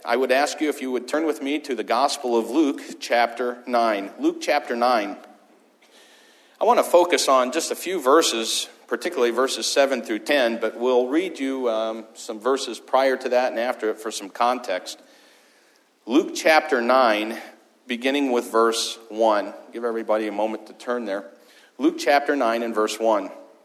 I would ask you if you would turn with me to the Gospel of Luke, chapter 9. Luke, chapter 9. I want to focus on just a few verses, particularly verses 7 through 10, but we'll read you some verses prior to that and after it for some context. Luke, chapter 9, beginning with verse 1. Give everybody a moment to turn there. Luke, chapter 9 and verse 1.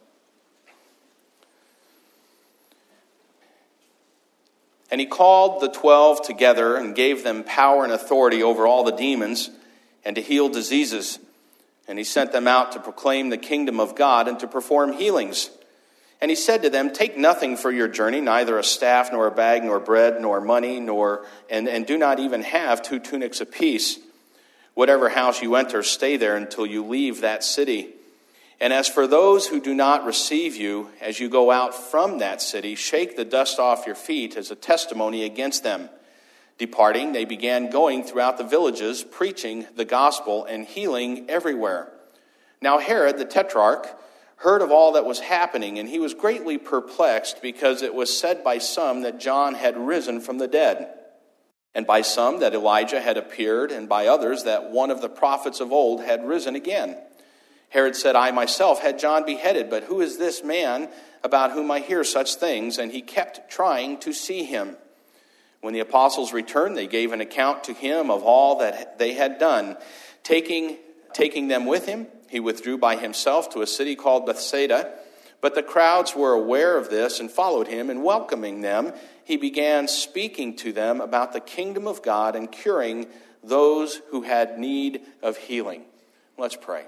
And he called the 12 together and gave them power and authority over all the demons and to heal diseases. And he sent them out to proclaim the kingdom of God and to perform healings. And he said to them, take nothing for your journey, neither a staff, nor a bag, nor bread, nor money, and do not even have 2 tunics apiece. Whatever house you enter, stay there until you leave that city. And as for those who do not receive you, as you go out from that city, shake the dust off your feet as a testimony against them. Departing, they began going throughout the villages, preaching the gospel and healing everywhere. Now Herod the Tetrarch heard of all that was happening, and he was greatly perplexed, because it was said by some that John had risen from the dead, and by some that Elijah had appeared, and by others that one of the prophets of old had risen again. Herod said, I myself had John beheaded, but who is this man about whom I hear such things? And he kept trying to see him. When the apostles returned, they gave an account to him of all that they had done. Taking them with him, he withdrew by himself to a city called Bethsaida. But the crowds were aware of this and followed him, and welcoming them, he began speaking to them about the kingdom of God and curing those who had need of healing. Let's pray.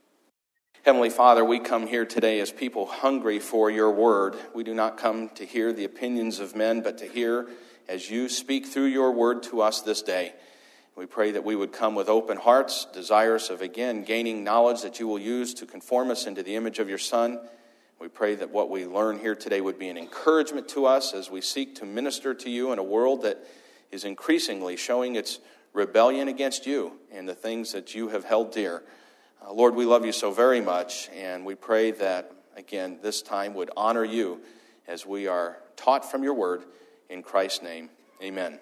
Heavenly Father, we come here today as people hungry for your word. We do not come to hear the opinions of men, but to hear as you speak through your word to us this day. We pray that we would come with open hearts, desirous of, again, gaining knowledge that you will use to conform us into the image of your Son. We pray that what we learn here today would be an encouragement to us as we seek to minister to you in a world that is increasingly showing its rebellion against you and the things that you have held dear. Lord, we love you so very much, and we pray that, again, this time would honor you as we are taught from your word. In Christ's name, amen.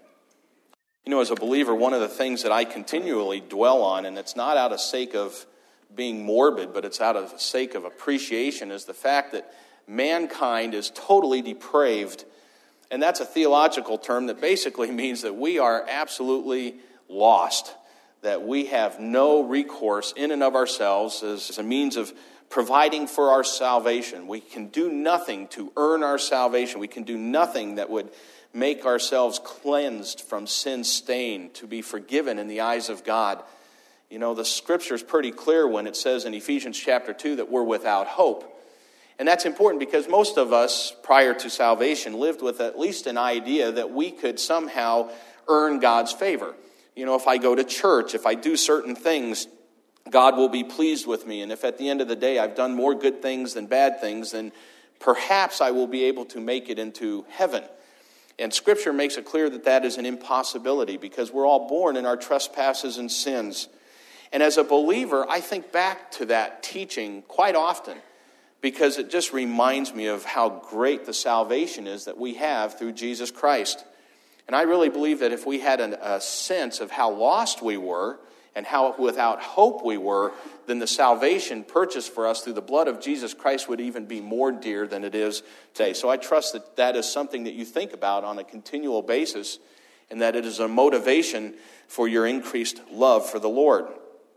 You know, as a believer, one of the things that I continually dwell on, and it's not out of sake of being morbid, but it's out of sake of appreciation, is the fact that mankind is totally depraved. And that's a theological term that basically means that we are absolutely lost, that we have no recourse in and of ourselves as a means of providing for our salvation. We can do nothing to earn our salvation. We can do nothing that would make ourselves cleansed from sin's stain, to be forgiven in the eyes of God. You know, the scripture is pretty clear when it says in Ephesians chapter 2 that we're without hope. And that's important because most of us, prior to salvation, lived with at least an idea that we could somehow earn God's favor. You know, if I go to church, if I do certain things, God will be pleased with me. And if at the end of the day I've done more good things than bad things, then perhaps I will be able to make it into heaven. And Scripture makes it clear that that is an impossibility, because we're all born in our trespasses and sins. And as a believer, I think back to that teaching quite often, because it just reminds me of how great the salvation is that we have through Jesus Christ. And I really believe that if we had a sense of how lost we were and how without hope we were, then the salvation purchased for us through the blood of Jesus Christ would even be more dear than it is today. So I trust that that is something that you think about on a continual basis, and that it is a motivation for your increased love for the Lord.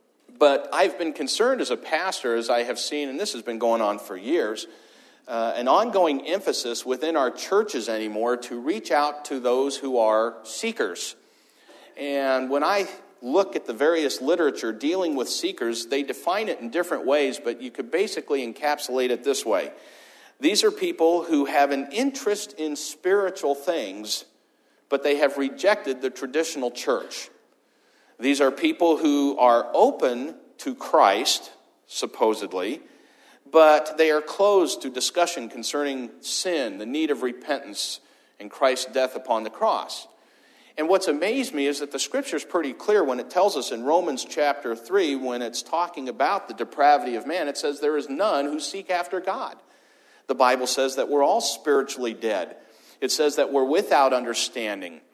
But I've been concerned as a pastor, as I have seen, and this has been going on for years, an ongoing emphasis within our churches anymore to reach out to those who are seekers. And when I look at the various literature dealing with seekers, they define it in different ways, but you could basically encapsulate it this way. These are people who have an interest in spiritual things, but they have rejected the traditional church. These are people who are open to Christ, supposedly, but they are closed to discussion concerning sin, the need of repentance, and Christ's death upon the cross. And what's amazed me is that the Scripture is pretty clear when it tells us in Romans chapter 3, when it's talking about the depravity of man, it says there is none who seek after God. The Bible says that we're all spiritually dead. It says that we're without understanding.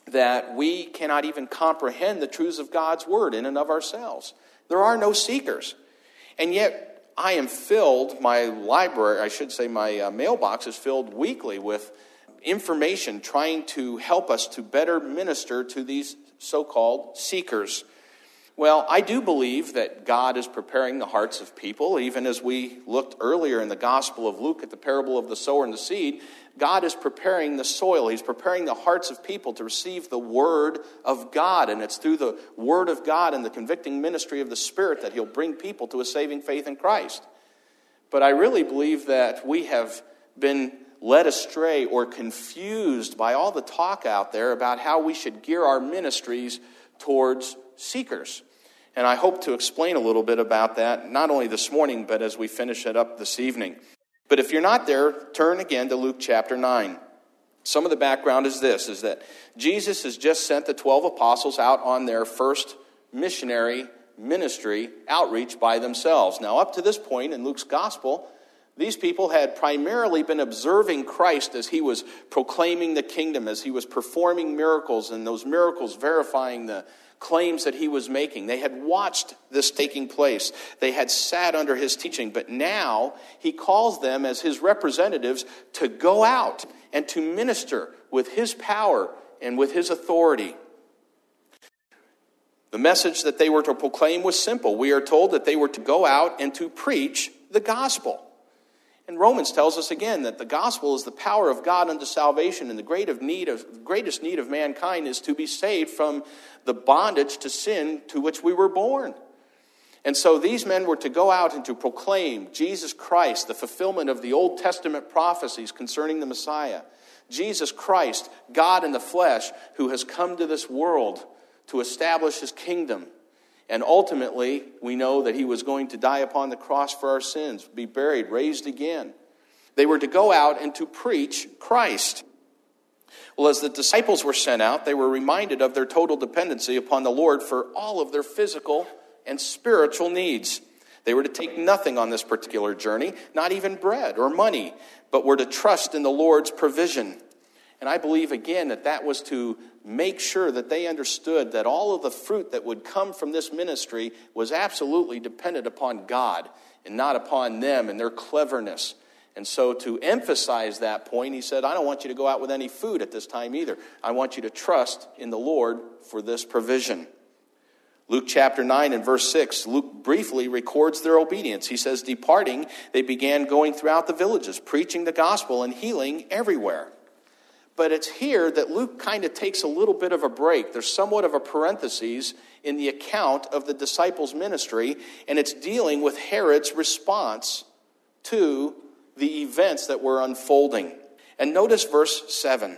that we cannot even comprehend the truths of God's word in and of ourselves. There are no seekers. And yet I am filled, my mailbox is filled weekly with information trying to help us to better minister to these so-called seekers. Well, I do believe that God is preparing the hearts of people. Even as we looked earlier in the Gospel of Luke at the parable of the sower and the seed, God is preparing the soil. He's preparing the hearts of people to receive the Word of God. And it's through the Word of God and the convicting ministry of the Spirit that He'll bring people to a saving faith in Christ. But I really believe that we have been led astray or confused by all the talk out there about how we should gear our ministries towards seekers. And I hope to explain a little bit about that, not only this morning, but as we finish it up this evening. But if you're not there, turn again to Luke chapter 9. Some of the background is this, is that Jesus has just sent the 12 apostles out on their first missionary ministry outreach by themselves. Now, up to this point in Luke's gospel, these people had primarily been observing Christ as He was proclaiming the kingdom, as He was performing miracles, and those miracles verifying the claims that He was making. They had watched this taking place. They had sat under His teaching. But now He calls them as His representatives to go out and to minister with His power and with His authority. The message that they were to proclaim was simple. We are told that they were to go out and to preach the gospel. And Romans tells us again that the gospel is the power of God unto salvation, and the greatest need of mankind is to be saved from the bondage to sin to which we were born. And so these men were to go out and to proclaim Jesus Christ, the fulfillment of the Old Testament prophecies concerning the Messiah. Jesus Christ, God in the flesh, who has come to this world to establish His kingdom. And ultimately, we know that He was going to die upon the cross for our sins, be buried, raised again. They were to go out and to preach Christ. Well, as the disciples were sent out, they were reminded of their total dependency upon the Lord for all of their physical and spiritual needs. They were to take nothing on this particular journey, not even bread or money, but were to trust in the Lord's provision. And I believe, again, that was to make sure that they understood that all of the fruit that would come from this ministry was absolutely dependent upon God and not upon them and their cleverness. And so to emphasize that point, He said, I don't want you to go out with any food at this time either. I want you to trust in the Lord for this provision. Luke chapter 9 and verse 6, Luke briefly records their obedience. He says, departing, they began going throughout the villages, preaching the gospel and healing everywhere. But it's here that Luke kind of takes a little bit of a break. There's somewhat of a parenthesis in the account of the disciples' ministry, and it's dealing with Herod's response to the events that were unfolding. And notice verse 7.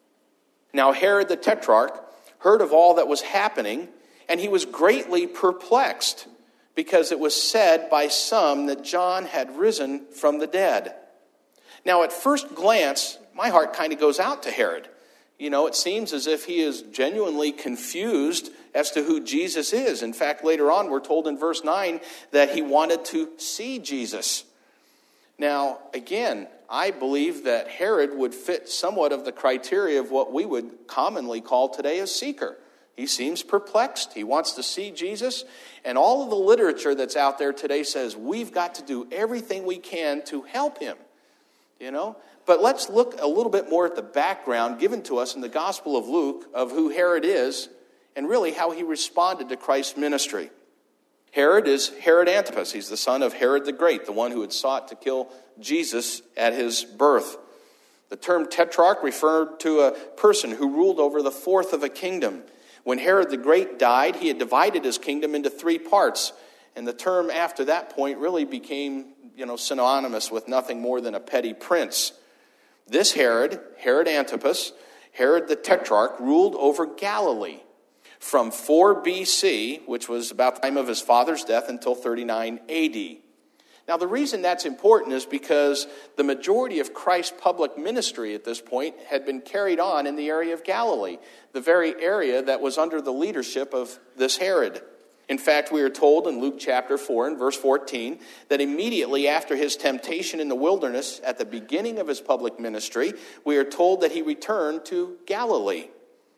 Now Herod the Tetrarch heard of all that was happening, and he was greatly perplexed, because it was said by some that John had risen from the dead. Now at first glance, my heart kind of goes out to Herod. You know, it seems as if he is genuinely confused as to who Jesus is. In fact, later on, we're told in verse 9 that he wanted to see Jesus. Now, again, I believe that Herod would fit somewhat of the criteria of what we would commonly call today a seeker. He seems perplexed. He wants to see Jesus. And all of the literature that's out there today says we've got to do everything we can to help him. You know? But let's look a little bit more at the background given to us in the Gospel of Luke of who Herod is and really how he responded to Christ's ministry. Herod is Herod Antipas. He's the son of Herod the Great, the one who had sought to kill Jesus at his birth. The term tetrarch referred to a person who ruled over the fourth of a kingdom. When Herod the Great died, he had divided his kingdom into three parts. And the term after that point really became, synonymous with nothing more than a petty prince. This Herod, Herod Antipas, Herod the Tetrarch, ruled over Galilee from 4 BC, which was about the time of his father's death, until 39 AD. Now, the reason that's important is because the majority of Christ's public ministry at this point had been carried on in the area of Galilee, the very area that was under the leadership of this Herod. In fact, we are told in Luke chapter 4 and verse 14 that immediately after his temptation in the wilderness at the beginning of his public ministry, we are told that he returned to Galilee.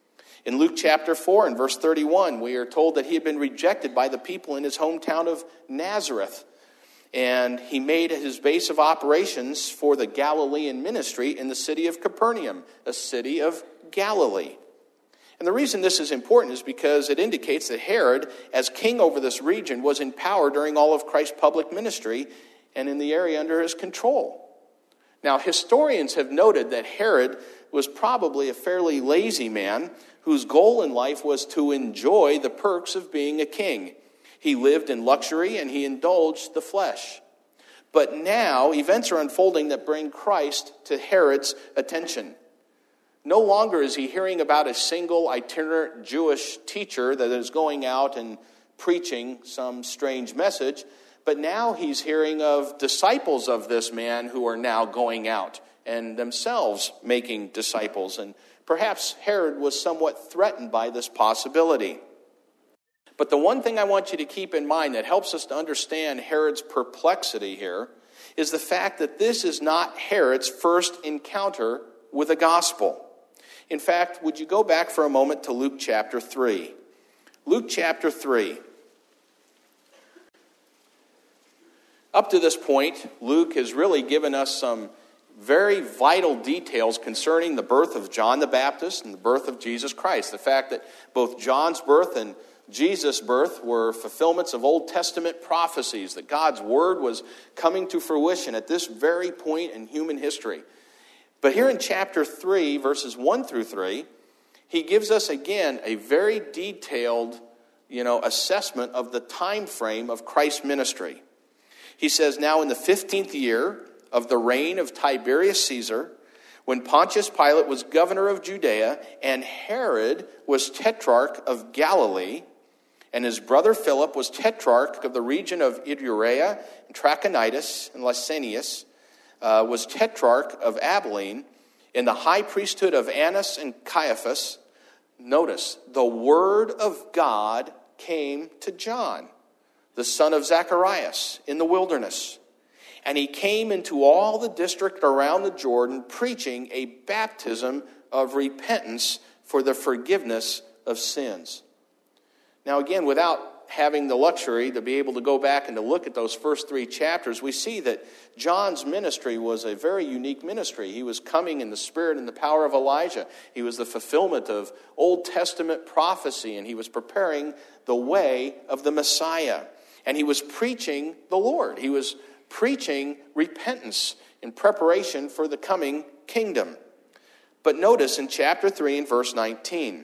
In Luke chapter 4 and verse 31, we are told that he had been rejected by the people in his hometown of Nazareth. And he made his base of operations for the Galilean ministry in the city of Capernaum, a city of Galilee. And the reason this is important is because it indicates that Herod, as king over this region, was in power during all of Christ's public ministry and in the area under his control. Now, historians have noted that Herod was probably a fairly lazy man whose goal in life was to enjoy the perks of being a king. He lived in luxury and he indulged the flesh. But now, events are unfolding that bring Christ to Herod's attention. No longer is he hearing about a single itinerant Jewish teacher that is going out and preaching some strange message, but now he's hearing of disciples of this man who are now going out and themselves making disciples. And perhaps Herod was somewhat threatened by this possibility. But the one thing I want you to keep in mind that helps us to understand Herod's perplexity here is the fact that this is not Herod's first encounter with the gospel. In fact, would you go back for a moment to Luke chapter 3? Luke chapter 3. Up to this point, Luke has really given us some very vital details concerning the birth of John the Baptist and the birth of Jesus Christ. The fact that both John's birth and Jesus' birth were fulfillments of Old Testament prophecies, that God's word was coming to fruition at this very point in human history. But here in chapter 3, verses 1 through 3, he gives us again a very detailed, assessment of the time frame of Christ's ministry. He says, now in the 15th year of the reign of Tiberius Caesar, when Pontius Pilate was governor of Judea, and Herod was tetrarch of Galilee, and his brother Philip was tetrarch of the region of Iturea, and Trachonitis, and Lysanias, was tetrarch of Abilene, in the high priesthood of Annas and Caiaphas. Notice, the word of God came to John, the son of Zacharias, in the wilderness. And he came into all the district around the Jordan, preaching a baptism of repentance for the forgiveness of sins. Now again, without having the luxury to be able to go back and to look at those first 3 chapters, we see that John's ministry was a very unique ministry. He was coming in the spirit and the power of Elijah. He was the fulfillment of Old Testament prophecy, and he was preparing the way of the Messiah. And he was preaching the Lord. He was preaching repentance in preparation for the coming kingdom. But notice in chapter 3 and verse 19,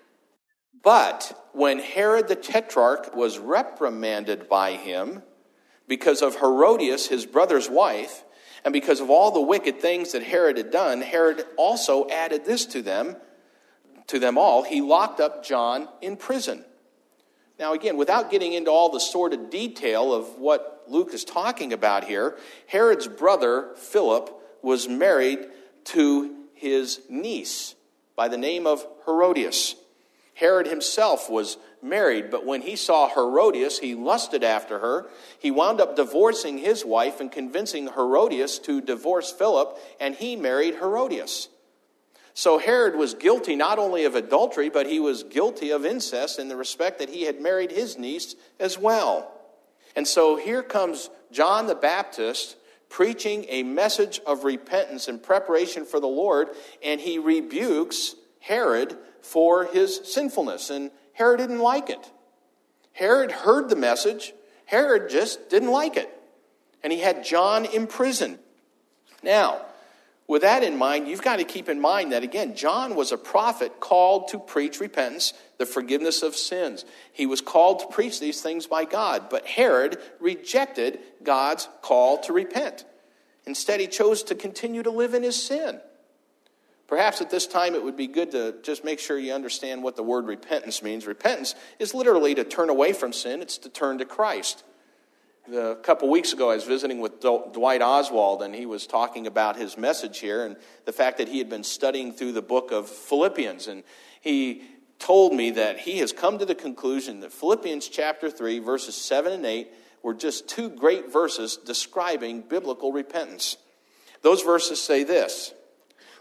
but when Herod the Tetrarch was reprimanded by him because of Herodias, his brother's wife, and because of all the wicked things that Herod had done, Herod also added this to them all. He locked up John in prison. Now again, without getting into all the sordid detail of what Luke is talking about here, Herod's brother, Philip, was married to his niece by the name of Herodias. Herod himself was married, but when he saw Herodias, he lusted after her. He wound up divorcing his wife and convincing Herodias to divorce Philip, and he married Herodias. So Herod was guilty not only of adultery, but he was guilty of incest in the respect that he had married his niece as well. And so here comes John the Baptist preaching a message of repentance and preparation for the Lord, and he rebukes Herod for his sinfulness. And Herod didn't like it. Herod heard the message. Herod just didn't like it. And he had John imprisoned. Now, with that in mind, you've got to keep in mind that, again, John was a prophet called to preach repentance, the forgiveness of sins. He was called to preach these things by God, but Herod rejected God's call to repent. Instead, he chose to continue to live in his sin. Perhaps at this time it would be good to just make sure you understand what the word repentance means. Repentance is literally to turn away from sin. It's to turn to Christ. A couple weeks ago, I was visiting with Dwight Oswald, and he was talking about his message here and the fact that he had been studying through the book of Philippians. And he told me that he has come to the conclusion that Philippians chapter 3, verses 7 and 8 were just 2 great verses describing biblical repentance. Those verses say this: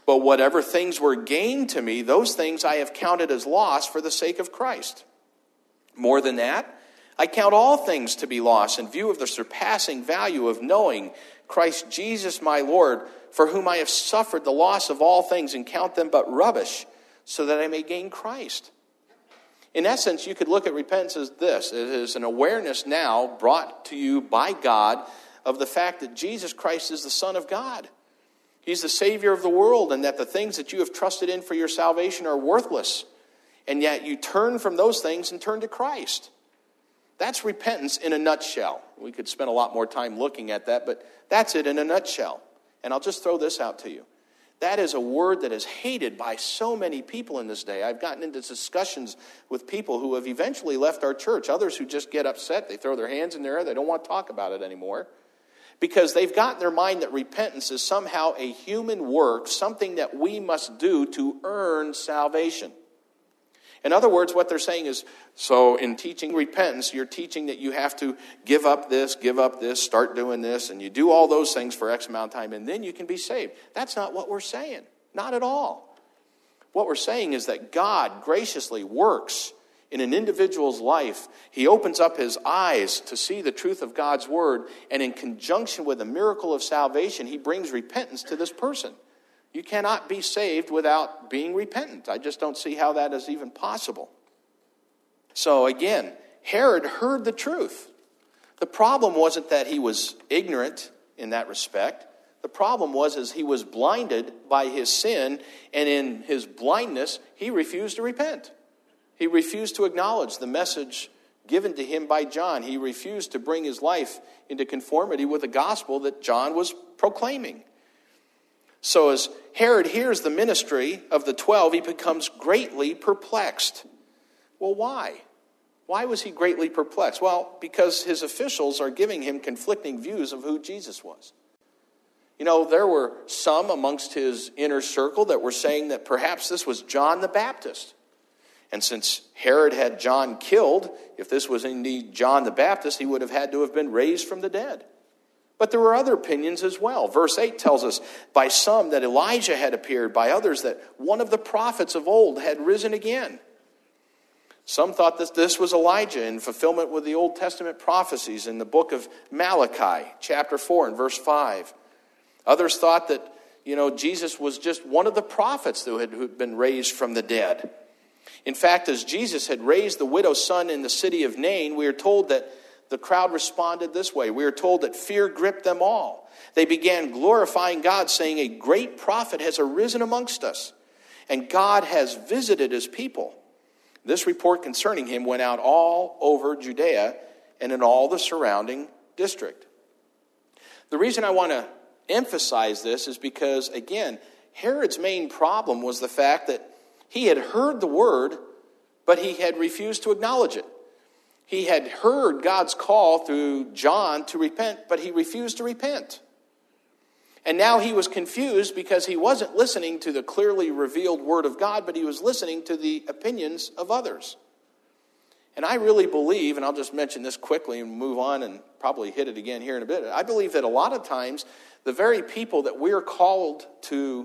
But whatever things were gained to me, those things I have counted as loss for the sake of Christ. More than that, I count all things to be loss in view of the surpassing value of knowing Christ Jesus my Lord, for whom I have suffered the loss of all things and count them but rubbish, so that I may gain Christ. In essence, you could look at repentance as this. It is an awareness now brought to you by God of the fact that Jesus Christ is the Son of God. He's the Savior of the world, and that the things that you have trusted in for your salvation are worthless. And yet you turn from those things and turn to Christ. That's repentance in a nutshell. We could spend a lot more time looking at that, but that's it in a nutshell. And I'll just throw this out to you. That is a word that is hated by so many people in this day. I've gotten into discussions with people who have eventually left our church. Others who just get upset. They throw their hands in the air. They don't want to talk about it anymore. Because they've got in their mind that repentance is somehow a human work, something that we must do to earn salvation. In other words, what they're saying is, so in teaching repentance, you're teaching that you have to give up this, start doing this, and you do all those things for X amount of time, and then you can be saved. That's not what we're saying. Not at all. What we're saying is that God graciously works in an individual's life. He opens up his eyes to see the truth of God's word, and in conjunction with the miracle of salvation, he brings repentance to this person. You cannot be saved without being repentant. I just don't see how that is even possible. So again, Herod heard the truth. The problem wasn't that he was ignorant in that respect. The problem was he was blinded by his sin, and in his blindness, he refused to repent. He refused to acknowledge the message given to him by John. He refused to bring his life into conformity with the gospel that John was proclaiming. So as Herod hears the ministry of the 12, he becomes greatly perplexed. Well, why? Why was he greatly perplexed? Well, because his officials are giving him conflicting views of who Jesus was. You know, there were some amongst his inner circle that were saying that perhaps this was John the Baptist. And since Herod had John killed, if this was indeed John the Baptist, he would have had to have been raised from the dead. But there were other opinions as well. Verse 8 tells us, by some that Elijah had appeared, by others that one of the prophets of old had risen again. Some thought that this was Elijah in fulfillment with the Old Testament prophecies in the book of Malachi, chapter 4 and verse 5. Others thought that, Jesus was just one of the prophets who had been raised from the dead. In fact, as Jesus had raised the widow's son in the city of Nain, we are told that the crowd responded this way. We are told that fear gripped them all. They began glorifying God, saying, a great prophet has arisen amongst us, and God has visited his people. This report concerning him went out all over Judea and in all the surrounding district. The reason I want to emphasize this is because, again, Herod's main problem was the fact that he had heard the word, but he had refused to acknowledge it. He had heard God's call through John to repent, but he refused to repent. And now he was confused because he wasn't listening to the clearly revealed word of God, but he was listening to the opinions of others. And I really believe, and I'll just mention this quickly and move on and probably hit it again here in a bit. I believe that a lot of times the very people that we're called to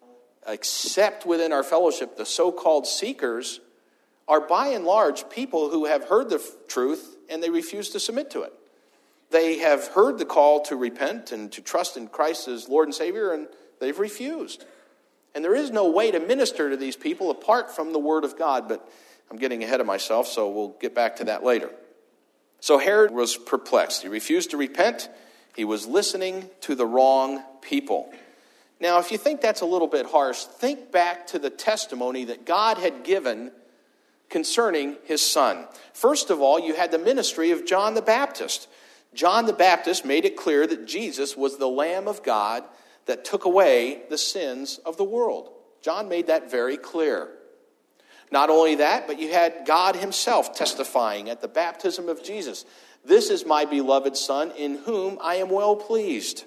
accept within our fellowship, the so-called seekers, are by and large people who have heard the truth and they refuse to submit to it. They have heard the call to repent and to trust in Christ as Lord and Savior, and they've refused. And there is no way to minister to these people apart from the Word of God, but I'm getting ahead of myself, so we'll get back to that later. So Herod was perplexed. He refused to repent. He was listening to the wrong people. Now, if you think that's a little bit harsh, think back to the testimony that God had given concerning his son. First of all, you had the ministry of John the Baptist. John the Baptist made it clear that Jesus was the Lamb of God that took away the sins of the world. John made that very clear. Not only that, but you had God himself testifying at the baptism of Jesus. This is my beloved Son, in whom I am well pleased.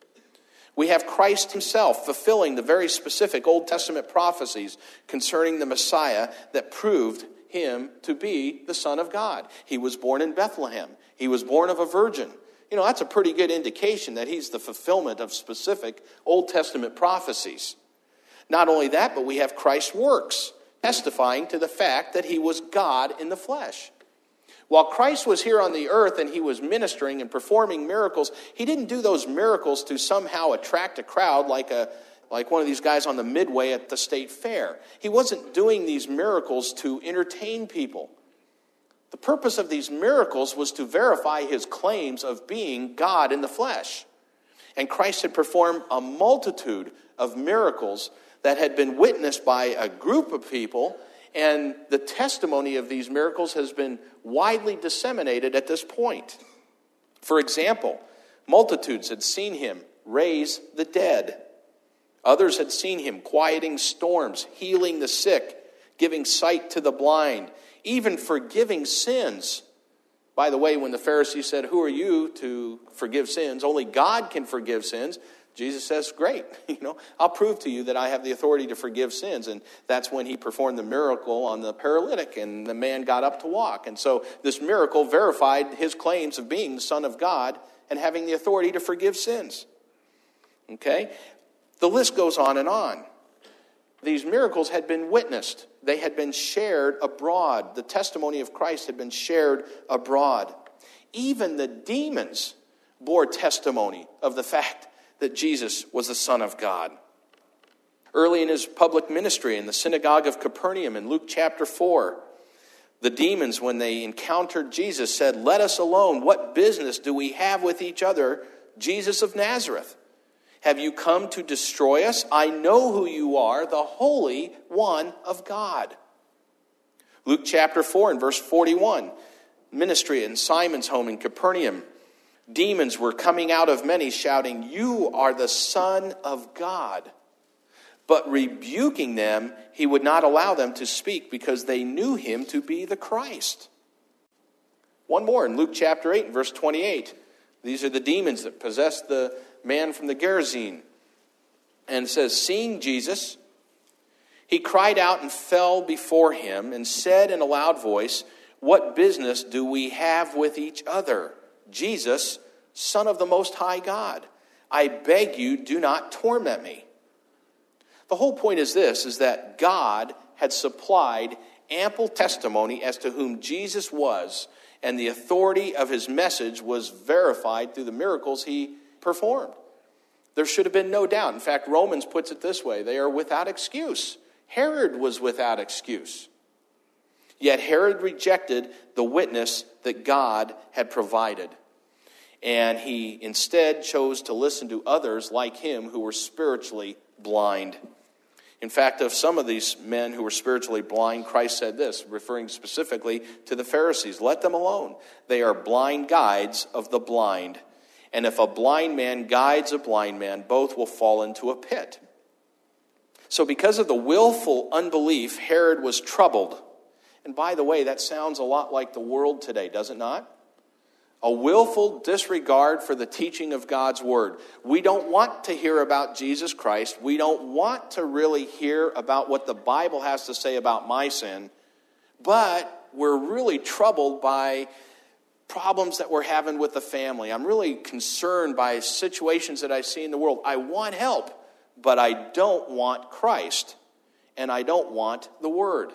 We have Christ himself fulfilling the very specific Old Testament prophecies concerning the Messiah that proved him to be the Son of God. He was born in Bethlehem. He was born of a virgin. That's a pretty good indication that he's the fulfillment of specific Old Testament prophecies. Not only that, but we have Christ's works, testifying to the fact that he was God in the flesh. While Christ was here on the earth and he was ministering and performing miracles, he didn't do those miracles to somehow attract a crowd like one of these guys on the Midway at the state fair. He wasn't doing these miracles to entertain people. The purpose of these miracles was to verify his claims of being God in the flesh. And Christ had performed a multitude of miracles that had been witnessed by a group of people, and the testimony of these miracles has been widely disseminated at this point. For example, multitudes had seen him raise the dead. Others had seen him quieting storms, healing the sick, giving sight to the blind, even forgiving sins. By the way, when the Pharisees said, "Who are you to forgive sins? Only God can forgive sins." Jesus says, "Great, I'll prove to you that I have the authority to forgive sins." And that's when he performed the miracle on the paralytic, and the man got up to walk. And so this miracle verified his claims of being the Son of God and having the authority to forgive sins. Okay? The list goes on and on. These miracles had been witnessed. They had been shared abroad. The testimony of Christ had been shared abroad. Even the demons bore testimony of the fact that Jesus was the Son of God. Early in his public ministry in the synagogue of Capernaum in Luke chapter 4, the demons, when they encountered Jesus, said, "Let us alone. What business do we have with each other, Jesus of Nazareth? Have you come to destroy us? I know who you are, the Holy One of God." Luke chapter 4 and verse 41, ministry in Simon's home in Capernaum. Demons were coming out of many, shouting, "You are the Son of God." But rebuking them, he would not allow them to speak because they knew him to be the Christ. One more in Luke chapter 8 and verse 28. These are the demons that possessed the man from the Gerasene. And it says, seeing Jesus, he cried out and fell before him and said in a loud voice, "What business do we have with each other? Jesus, Son of the Most High God, I beg you, do not torment me." The whole point is this, is that God had supplied ample testimony as to whom Jesus was, and the authority of his message was verified through the miracles he performed. There should have been no doubt. In fact, Romans puts it this way, they are without excuse. Herod was without excuse. Yet Herod rejected the witness that God had provided. And he instead chose to listen to others like him who were spiritually blind. In fact, of some of these men who were spiritually blind, Christ said this, referring specifically to the Pharisees, "Let them alone. They are blind guides of the blind. And if a blind man guides a blind man, both will fall into a pit." So because of the willful unbelief, Herod was troubled. And by the way, that sounds a lot like the world today, does it not? A willful disregard for the teaching of God's word. We don't want to hear about Jesus Christ. We don't want to really hear about what the Bible has to say about my sin. But we're really troubled by problems that we're having with the family. I'm really concerned by situations that I see in the world. I want help, but I don't want Christ. And I don't want the word.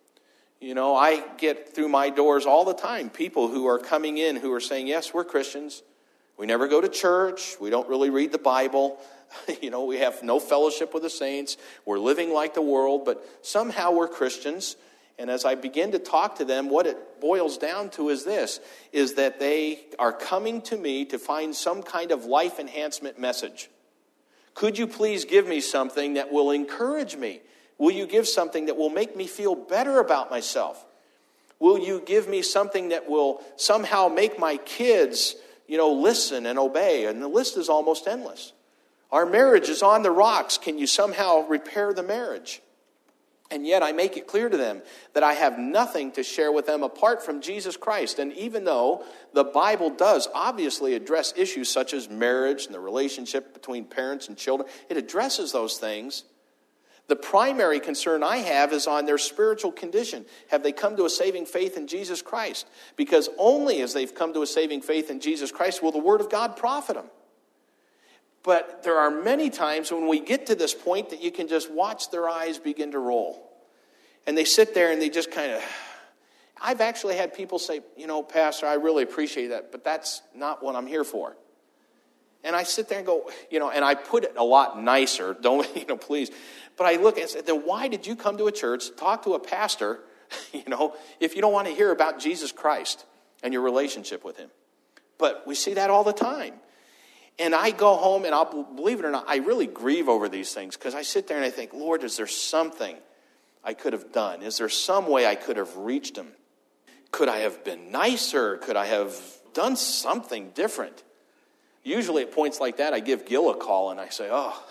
I get through my doors all the time people who are coming in who are saying, yes, we're Christians. We never go to church. We don't really read the Bible. We have no fellowship with the saints. We're living like the world, but somehow we're Christians. And as I begin to talk to them, what it boils down to is this, is that they are coming to me to find some kind of life enhancement message. Could you please give me something that will encourage me? Will you give something that will make me feel better about myself? Will you give me something that will somehow make my kids, listen and obey? And the list is almost endless. Our marriage is on the rocks. Can you somehow repair the marriage? And yet I make it clear to them that I have nothing to share with them apart from Jesus Christ. And even though the Bible does obviously address issues such as marriage and the relationship between parents and children, it addresses those things. The primary concern I have is on their spiritual condition. Have they come to a saving faith in Jesus Christ? Because only as they've come to a saving faith in Jesus Christ will the Word of God profit them. But there are many times when we get to this point that you can just watch their eyes begin to roll. And they sit there and they just kind of... I've actually had people say, Pastor, I really appreciate that, but that's not what I'm here for. And I sit there and go, and I put it a lot nicer, don't, please. But I look and say, then why did you come to a church, talk to a pastor, if you don't want to hear about Jesus Christ and your relationship with him? But we see that all the time. And I go home and I'll, believe it or not, I really grieve over these things because I sit there and I think, Lord, is there something I could have done? Is there some way I could have reached him? Could I have been nicer? Could I have done something different? Usually at points like that, I give Gil a call and I say,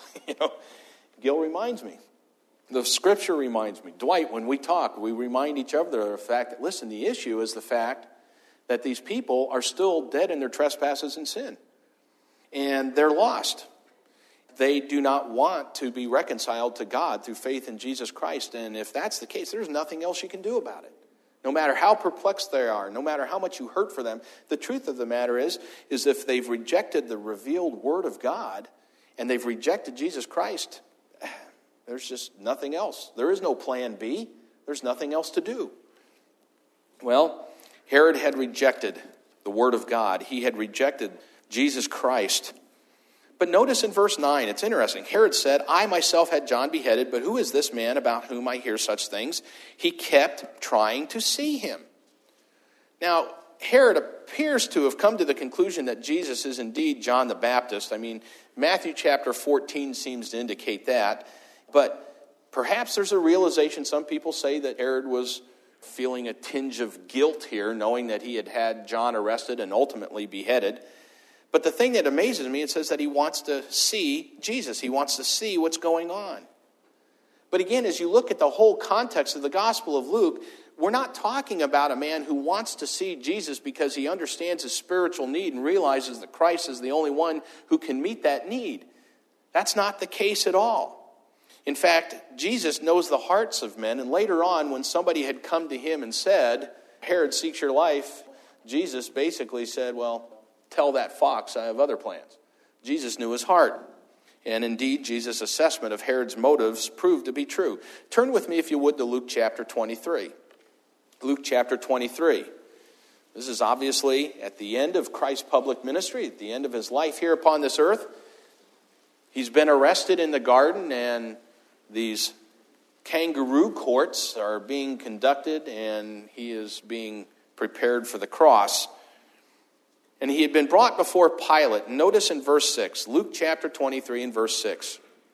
Gil reminds me. The scripture reminds me. Dwight, when we talk, we remind each other of the fact that, listen, the issue is the fact that these people are still dead in their trespasses and sin. And they're lost. They do not want to be reconciled to God through faith in Jesus Christ. And if that's the case, there's nothing else you can do about it. No matter how perplexed they are, no matter how much you hurt for them, the truth of the matter is if they've rejected the revealed Word of God and they've rejected Jesus Christ, there's just nothing else. There is no plan B. There's nothing else to do. Well, Herod had rejected the Word of God. He had rejected Jesus Christ. But notice in verse 9, it's interesting. Herod said, I myself had John beheaded, but who is this man about whom I hear such things? He kept trying to see him. Now, Herod appears to have come to the conclusion that Jesus is indeed John the Baptist. I mean, Matthew chapter 14 seems to indicate that. But perhaps there's a realization. Some people say that Herod was feeling a tinge of guilt here, knowing that he had had John arrested and ultimately beheaded. But the thing that amazes me, it says that he wants to see Jesus. He wants to see what's going on. But again, as you look at the whole context of the Gospel of Luke, we're not talking about a man who wants to see Jesus because he understands his spiritual need and realizes that Christ is the only one who can meet that need. That's not the case at all. In fact, Jesus knows the hearts of men, and later on, when somebody had come to him and said, Herod seeks your life, Jesus basically said, well, tell that fox I have other plans. Jesus knew his heart. And indeed, Jesus' assessment of Herod's motives proved to be true. Turn with me, if you would, to Luke chapter 23. Luke chapter 23. This is obviously at the end of Christ's public ministry, at the end of his life here upon this earth. He's been arrested in the garden, and these kangaroo courts are being conducted, and he is being prepared for the cross. And he had been brought before Pilate. Notice in verse 6, Luke chapter 23 and verse 6.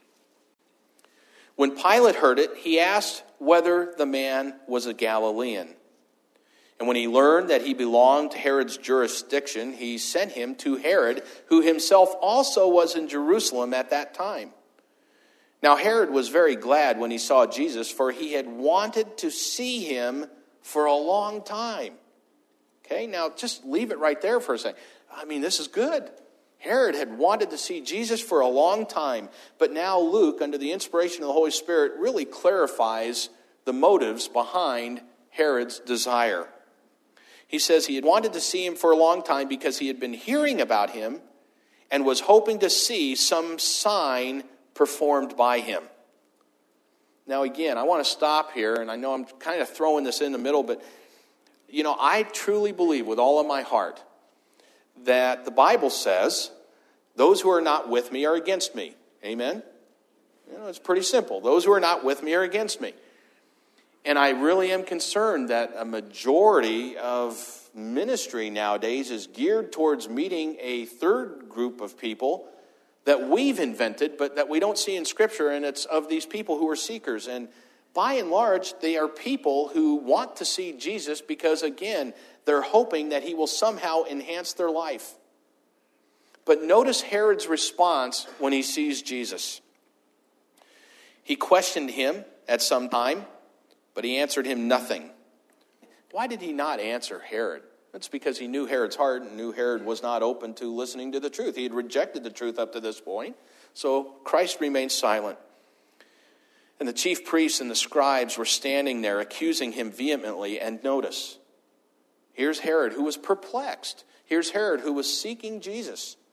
When Pilate heard it, he asked whether the man was a Galilean. And when he learned that he belonged to Herod's jurisdiction, he sent him to Herod, who himself also was in Jerusalem at that time. Now Herod was very glad when he saw Jesus, for he had wanted to see him for a long time. Okay, now just leave it right there for a second. I mean, this is good. Herod had wanted to see Jesus for a long time, but now Luke, under the inspiration of the Holy Spirit, really clarifies the motives behind Herod's desire. He says he had wanted to see him for a long time because he had been hearing about him and was hoping to see some sign performed by him. Now again, I want to stop here, and I know I'm kind of throwing this in the middle, but I truly believe with all of my heart that the Bible says, those who are not with me are against me. Amen? It's pretty simple. Those who are not with me are against me. And I really am concerned that a majority of ministry nowadays is geared towards meeting a third group of people that we've invented, but that we don't see in Scripture, and it's of these people who are seekers. And by and large, they are people who want to see Jesus because, again, they're hoping that he will somehow enhance their life. But notice Herod's response when he sees Jesus. He questioned him at some time, but he answered him nothing. Why did he not answer Herod? That's because he knew Herod's heart and knew Herod was not open to listening to the truth. He had rejected the truth up to this point. So Christ remained silent. And the chief priests and the scribes were standing there accusing him vehemently. And notice, here's Herod who was perplexed. Here's Herod who was seeking Jesus.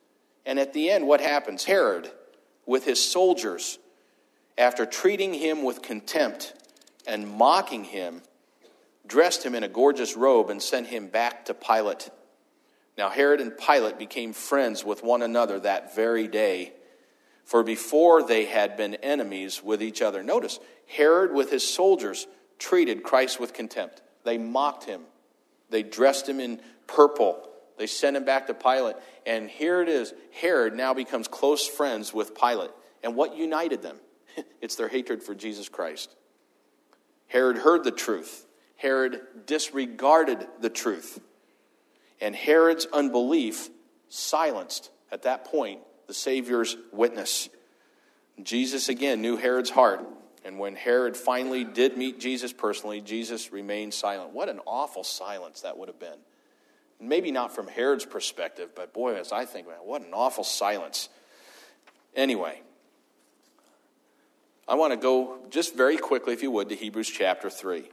And at the end, what happens? Herod, with his soldiers, after treating him with contempt and mocking him, dressed him in a gorgeous robe and sent him back to Pilate. Now Herod and Pilate became friends with one another that very day, for before they had been enemies with each other. Notice, Herod with his soldiers treated Christ with contempt. They mocked him. They dressed him in purple. They sent him back to Pilate. And here it is. Herod now becomes close friends with Pilate. And what united them? It's their hatred for Jesus Christ. Herod heard the truth. Herod disregarded the truth. And Herod's unbelief silenced, at that point, the Savior's witness. Jesus, again, knew Herod's heart. And when Herod finally did meet Jesus personally, Jesus remained silent. What an awful silence that would have been. Maybe not from Herod's perspective, but boy, as I think about it, what an awful silence. Anyway, I want to go just very quickly, if you would, to Hebrews chapter 3.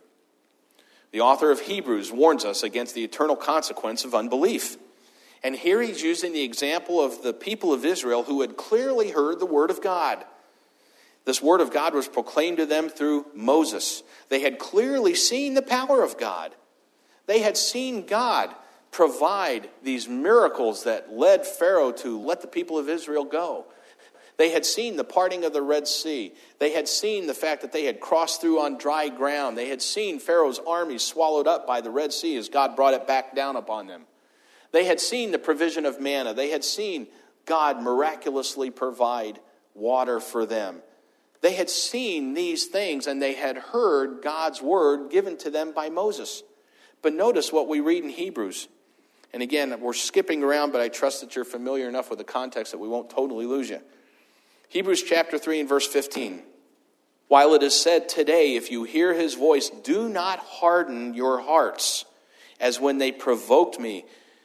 The author of Hebrews warns us against the eternal consequence of unbelief. And here he's using the example of the people of Israel who had clearly heard the word of God. This word of God was proclaimed to them through Moses. They had clearly seen the power of God. They had seen God provide these miracles that led Pharaoh to let the people of Israel go. They had seen the parting of the Red Sea. They had seen the fact that they had crossed through on dry ground. They had seen Pharaoh's army swallowed up by the Red Sea as God brought it back down upon them. They had seen the provision of manna. They had seen God miraculously provide water for them. They had seen these things and they had heard God's word given to them by Moses. But notice what we read in Hebrews. And again, we're skipping around, but I trust that you're familiar enough with the context that we won't totally lose you. Hebrews chapter 3 and verse 15. While it is said today, if you hear his voice, do not harden your hearts, as when they provoked me.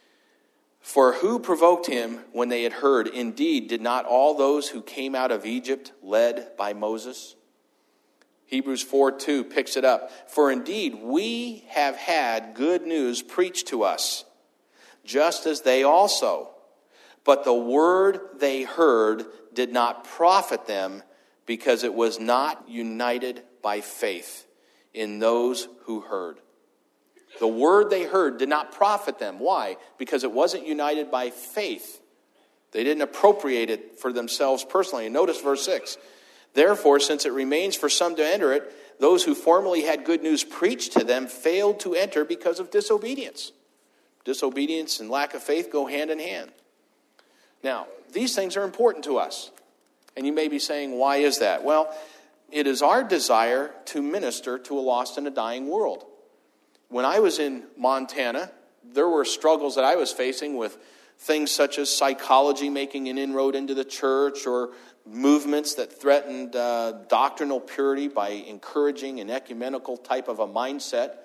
For who provoked him when they had heard? Indeed, did not all those who came out of Egypt led by Moses? Hebrews 4:2 picks it up. For indeed, we have had good news preached to us, just as they also. But the word they heard did not profit them, because it was not united by faith in those who heard. The word they heard did not profit them. Why? Because it wasn't united by faith. They didn't appropriate it for themselves personally. And notice verse 6. Therefore, since it remains for some to enter it, those who formerly had good news preached to them failed to enter because of disobedience. Disobedience and lack of faith go hand in hand. Now, these things are important to us. And you may be saying, why is that? Well, it is our desire to minister to a lost and a dying world. When I was in Montana, there were struggles that I was facing with things such as psychology making an inroad into the church, or movements that threatened doctrinal purity by encouraging an ecumenical type of a mindset.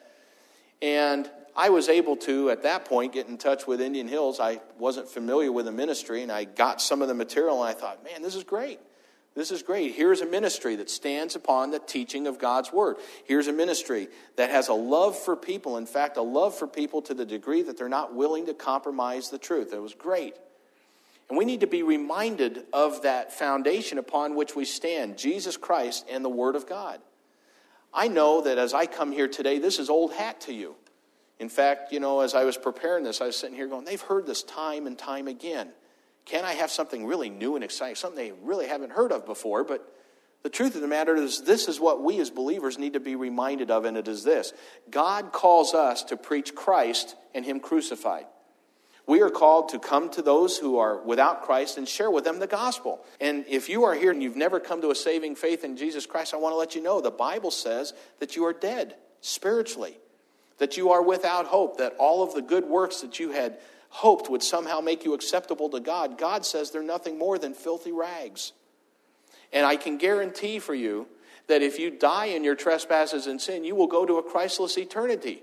And I was able to, at that point, get in touch with Indian Hills. I wasn't familiar with the ministry, and I got some of the material, and I thought, man, this is great. This is great. Here's a ministry that stands upon the teaching of God's word. Here's a ministry that has a love for people. In fact, a love for people to the degree that they're not willing to compromise the truth. It was great. And we need to be reminded of that foundation upon which we stand, Jesus Christ and the Word of God. I know that as I come here today, this is old hat to you. In fact, as I was preparing this, I was sitting here going, they've heard this time and time again. Can I have something really new and exciting, something they really haven't heard of before? But the truth of the matter is, this is what we as believers need to be reminded of, and it is this. God calls us to preach Christ and Him crucified. We are called to come to those who are without Christ and share with them the gospel. And if you are here and you've never come to a saving faith in Jesus Christ, I want to let you know the Bible says that you are dead spiritually, that you are without hope, that all of the good works that you had hoped would somehow make you acceptable to God, God says they're nothing more than filthy rags. And I can guarantee for you that if you die in your trespasses and sin, you will go to a Christless eternity.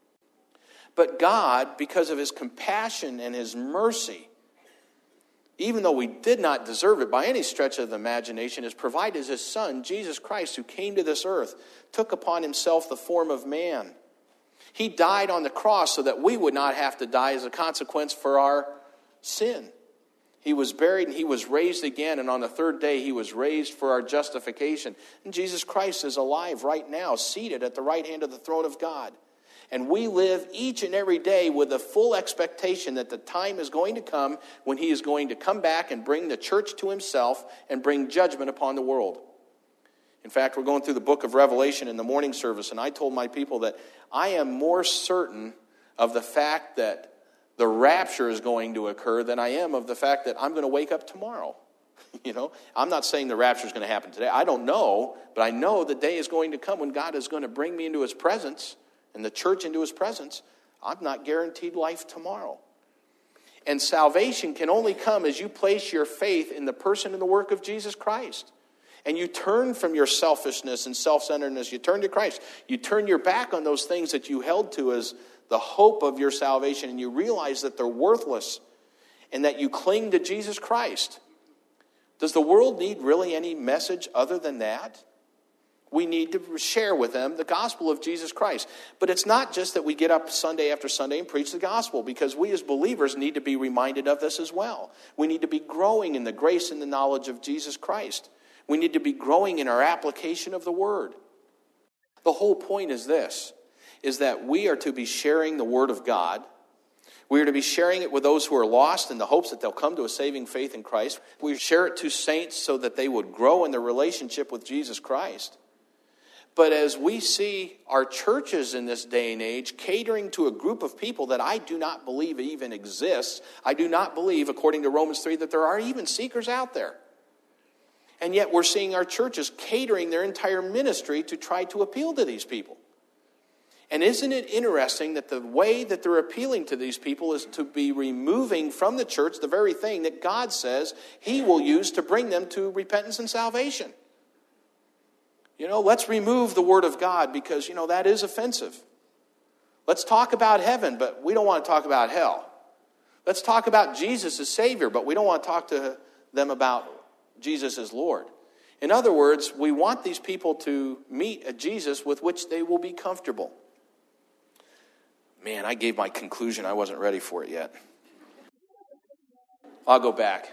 But God, because of His compassion and His mercy, even though we did not deserve it by any stretch of the imagination, has provided His Son, Jesus Christ, who came to this earth, took upon Himself the form of man. He died on the cross so that we would not have to die as a consequence for our sin. He was buried and he was raised again, and on the third day he was raised for our justification. And Jesus Christ is alive right now, seated at the right hand of the throne of God. And we live each and every day with a full expectation that the time is going to come when he is going to come back and bring the church to himself and bring judgment upon the world. In fact, we're going through the book of Revelation in the morning service, and I told my people that I am more certain of the fact that the rapture is going to occur than I am of the fact that I'm going to wake up tomorrow. I'm not saying the rapture is going to happen today. I don't know, but I know the day is going to come when God is going to bring me into his presence and the church into his presence. I'm not guaranteed life tomorrow. And salvation can only come as you place your faith in the person and the work of Jesus Christ. And you turn from your selfishness and self-centeredness. You turn to Christ. You turn your back on those things that you held to as the hope of your salvation, and you realize that they're worthless and that you cling to Jesus Christ. Does the world need really any message other than that? We need to share with them the gospel of Jesus Christ. But it's not just that we get up Sunday after Sunday and preach the gospel, because we as believers need to be reminded of this as well. We need to be growing in the grace and the knowledge of Jesus Christ. We need to be growing in our application of the word. The whole point is this, is that we are to be sharing the word of God. We are to be sharing it with those who are lost in the hopes that they'll come to a saving faith in Christ. We share it to saints so that they would grow in their relationship with Jesus Christ. But as we see our churches in this day and age catering to a group of people that I do not believe even exists, I do not believe, according to Romans 3, that there are even seekers out there. And yet we're seeing our churches catering their entire ministry to try to appeal to these people. And isn't it interesting that the way that they're appealing to these people is to be removing from the church the very thing that God says he will use to bring them to repentance and salvation? Let's remove the word of God because, that is offensive. Let's talk about heaven, but we don't want to talk about hell. Let's talk about Jesus as Savior, but we don't want to talk to them about Jesus as Lord. In other words, we want these people to meet a Jesus with which they will be comfortable. Man, I gave my conclusion. I wasn't ready for it yet. I'll go back.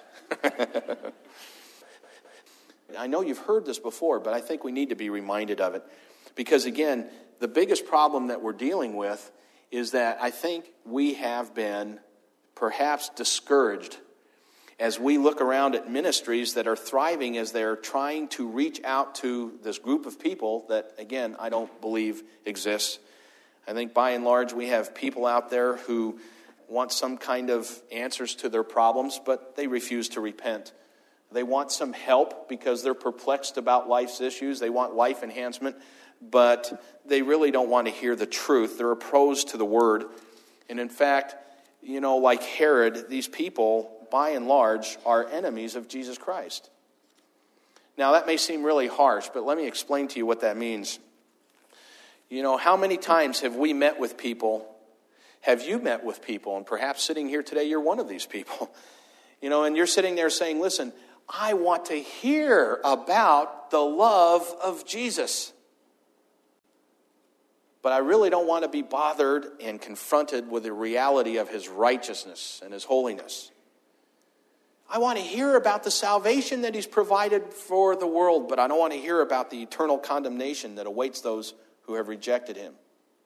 I know you've heard this before, but I think we need to be reminded of it. Because again, the biggest problem that we're dealing with is that I think we have been perhaps discouraged as we look around at ministries that are thriving as they're trying to reach out to this group of people that, again, I don't believe exists. I think by and large we have people out there who want some kind of answers to their problems, but they refuse to repent. They want some help because they're perplexed about life's issues. They want life enhancement, but they really don't want to hear the truth. They're opposed to the word. And in fact, like Herod, these people, by and large, are enemies of Jesus Christ. Now, that may seem really harsh, but let me explain to you what that means. How many times have we met with people? Have you met with people? And perhaps sitting here today, you're one of these people. And you're sitting there saying, listen, I want to hear about the love of Jesus. But I really don't want to be bothered and confronted with the reality of his righteousness and his holiness. I want to hear about the salvation that he's provided for the world, but I don't want to hear about the eternal condemnation that awaits those who have rejected him.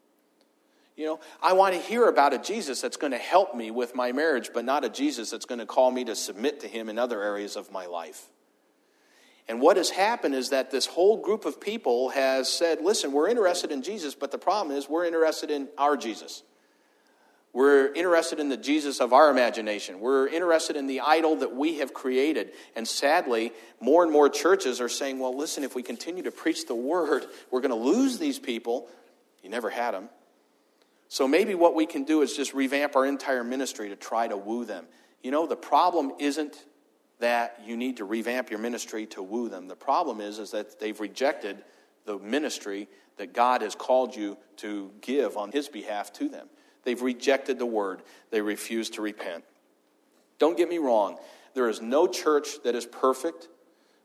I want to hear about a Jesus that's going to help me with my marriage, but not a Jesus that's going to call me to submit to him in other areas of my life. And what has happened is that this whole group of people has said, listen, we're interested in Jesus, but the problem is we're interested in our Jesus. We're interested in the Jesus of our imagination. We're interested in the idol that we have created. And sadly, more and more churches are saying, well, listen, if we continue to preach the word, we're going to lose these people. You never had them. So maybe what we can do is just revamp our entire ministry to try to woo them. The problem isn't that you need to revamp your ministry to woo them. The problem is that they've rejected the ministry that God has called you to give on his behalf to them. They've rejected the word. They refuse to repent. Don't get me wrong. There is no church that is perfect.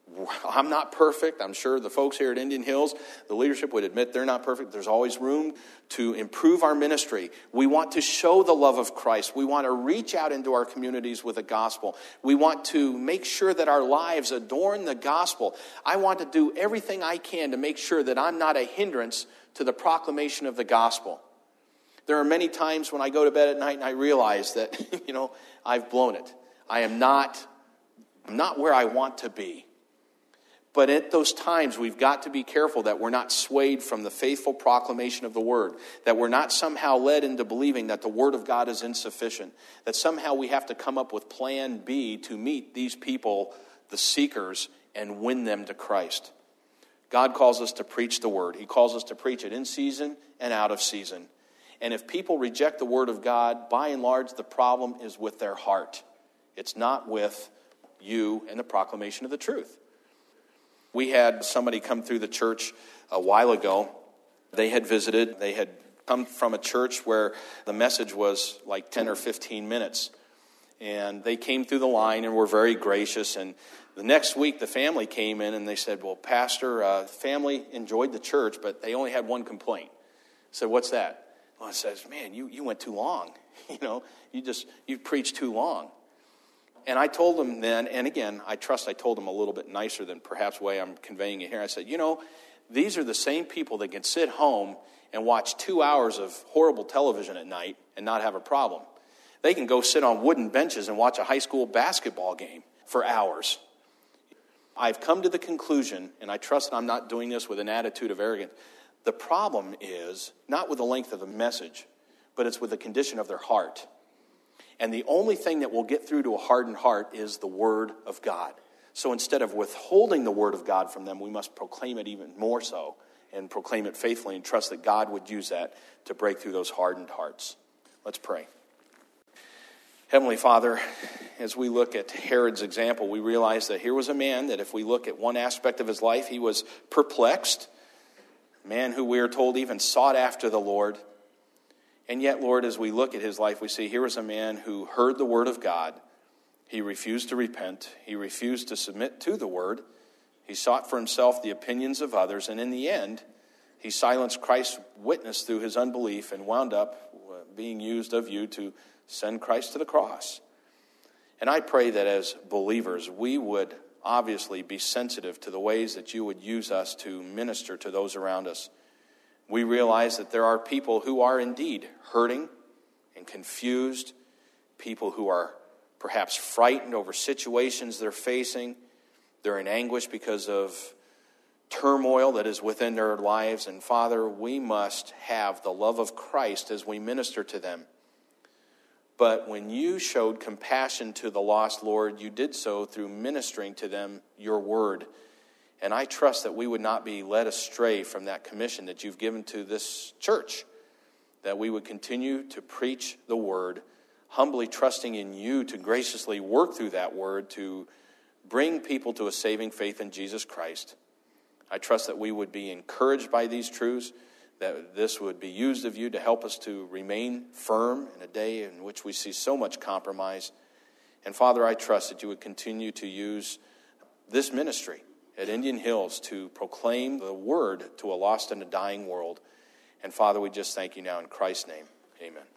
I'm not perfect. I'm sure the folks here at Indian Hills, the leadership would admit they're not perfect. There's always room to improve our ministry. We want to show the love of Christ. We want to reach out into our communities with the gospel. We want to make sure that our lives adorn the gospel. I want to do everything I can to make sure that I'm not a hindrance to the proclamation of the gospel. There are many times when I go to bed at night and I realize that, I've blown it. I'm not where I want to be. But at those times, we've got to be careful that we're not swayed from the faithful proclamation of the Word, that we're not somehow led into believing that the Word of God is insufficient, that somehow we have to come up with plan B to meet these people, the seekers, and win them to Christ. God calls us to preach the Word. He calls us to preach it in season and out of season. And if people reject the Word of God, by and large, the problem is with their heart. It's not with you and the proclamation of the truth. We had somebody come through the church a while ago. They had visited. They had come from a church where the message was like 10 or 15 minutes. And they came through the line and were very gracious. And the next week, the family came in and they said, well, Pastor, family enjoyed the church, but they only had one complaint. I said, what's that? Well, it says, man, you went too long. You preached too long. And I told them then, and again, I told them a little bit nicer than perhaps the way I'm conveying it here. I said, these are the same people that can sit home and watch 2 hours of horrible television at night and not have a problem. They can go sit on wooden benches and watch a high school basketball game for hours. I've come to the conclusion, and I trust I'm not doing this with an attitude of arrogance, the problem is not with the length of the message, but it's with the condition of their heart. And the only thing that will get through to a hardened heart is the Word of God. So instead of withholding the Word of God from them, we must proclaim it even more so and proclaim it faithfully and trust that God would use that to break through those hardened hearts. Let's pray. Heavenly Father, as we look at Herod's example, we realize that here was a man that if we look at one aspect of his life, he was perplexed, a man who we are told even sought after the Lord. And yet, Lord, as we look at his life, we see here was a man who heard the word of God. He refused to repent. He refused to submit to the word. He sought for himself the opinions of others. And in the end, he silenced Christ's witness through his unbelief and wound up being used of you to send Christ to the cross. And I pray that as believers, we would obviously be sensitive to the ways that you would use us to minister to those around us. We realize that there are people who are indeed hurting and confused, people who are perhaps frightened over situations they're facing. They're in anguish because of turmoil that is within their lives. And Father, we must have the love of Christ as we minister to them. But when you showed compassion to the lost, Lord, you did so through ministering to them your word. And I trust that we would not be led astray from that commission that you've given to this church, that we would continue to preach the word, humbly trusting in you to graciously work through that word to bring people to a saving faith in Jesus Christ. I trust that we would be encouraged by these truths, that this would be used of you to help us to remain firm in a day in which we see so much compromise. And Father, I trust that you would continue to use this ministry at Indian Hills to proclaim the word to a lost and a dying world. And Father, we just thank you now in Christ's name. Amen.